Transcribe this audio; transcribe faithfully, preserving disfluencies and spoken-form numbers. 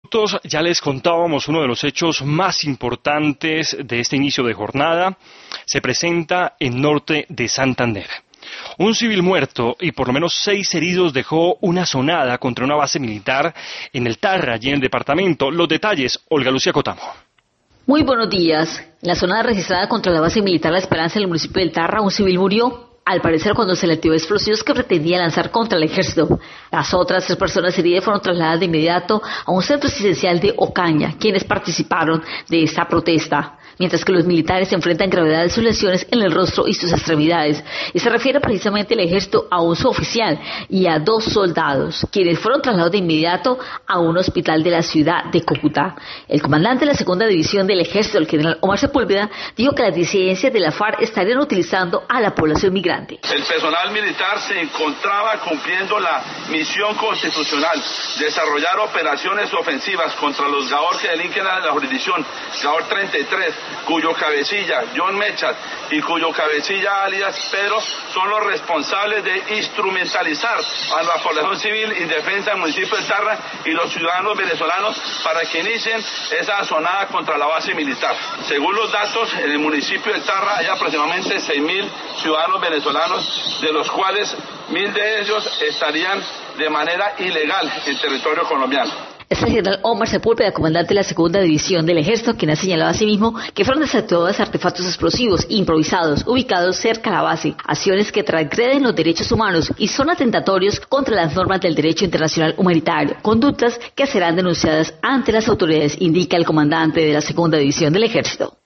Ya les contábamos uno de los hechos más importantes de este inicio de jornada. Se presenta en norte de Santander. Un civil muerto y por lo menos seis heridos dejó una sonada contra una base militar en el Tarra, allí en el departamento. Los detalles, Olga Lucía Cotamo. Muy buenos días. En la sonada registrada contra la base militar La Esperanza en el municipio del Tarra, un civil murió, al parecer cuando se le activó explosivos que pretendía lanzar contra el ejército. Las otras tres personas heridas fueron trasladadas de inmediato a un centro asistencial de Ocaña, quienes participaron de esta protesta, mientras que los militares se enfrentan gravedad de sus lesiones en el rostro y sus extremidades. Y se refiere precisamente el ejército a un suboficial y a dos soldados, quienes fueron trasladados de inmediato a un hospital de la ciudad de Cúcuta. El comandante de la segunda división del ejército, el general Omar Sepúlveda, dijo que las disidencias de la FARC estarían utilizando a la población migrante. El personal militar se encontraba cumpliendo la misión constitucional, desarrollar operaciones ofensivas contra los Gaor que delinquen a la jurisdicción, Gaor treinta y tres, cuyo cabecilla, John Mechas, y cuyo cabecilla, alias Pedro, son los responsables de instrumentalizar a la población civil indefensa del municipio de Tarra y los ciudadanos venezolanos para que inicien esa sonada contra la base militar. Según los datos, en el municipio de Tarra hay aproximadamente seis mil ciudadanos venezolanos, de los cuales mil de ellos estarían de manera ilegal en territorio colombiano. Es el general Omar Sepúlveda, comandante de la segunda división del ejército, quien ha señalado asimismo que fueron desactivados artefactos explosivos improvisados ubicados cerca a la base, acciones que transgreden los derechos humanos y son atentatorios contra las normas del derecho internacional humanitario, conductas que serán denunciadas ante las autoridades, indica el comandante de la segunda división del ejército.